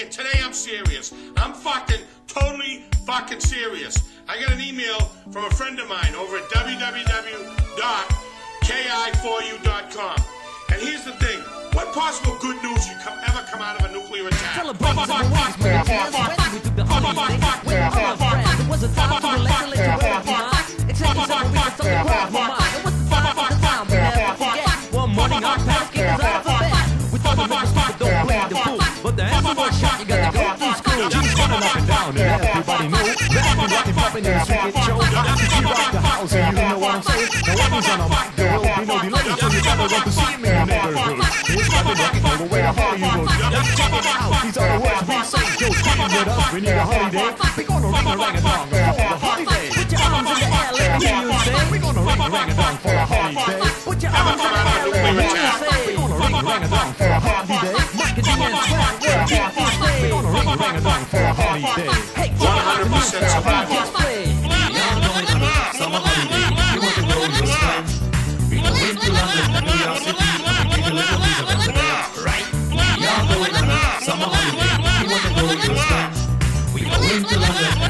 and today I'm serious. I'm totally serious. I got an email from a friend of mine over at www.ki4u.com. And here's the thing. What possible good news ever come out of a nuclear attack? Celebrate the release, man. When we took the holiday, when all our friends, it was a time to relax and let your world be mine. It takes several weeks to cross my mind. It was the sign of the time we never forget. One morning our past gave us out of bed. We thought the members people don't play the fool, but the answer was shot. You got to go through school. G's running up and down, and everybody know that we rockin' poppin' in the street show. We rock the house, and you know what I'm saying. No weapons on the mic, there will be no delay, so you gotta run to see him in the neighborhood. He's rockin' rockin' all the way to Hollywood. Check it out, these are the words we say. Yo, scream with us, we need a holiday. We gonna ring a rang-a-dong for the holiday. Put your arms in the air, let me hear you say. We gonna ring a rang-a-dong for a holiday. Put your arms in the air, let me hear you say. We gonna ring a rang-a-dong for a holiday. Mike and D and Swag, what do you say? We gonna ring a rang-a-dong for a holiday. Hey, check out the 100% survival. just play. Y'all know it's a summer holiday. You want to go to your friends. We go into London, New York City, take a little piece of Amsterdam, right? Y'all know it's a summer holiday. You want to go to your friends. We go into London,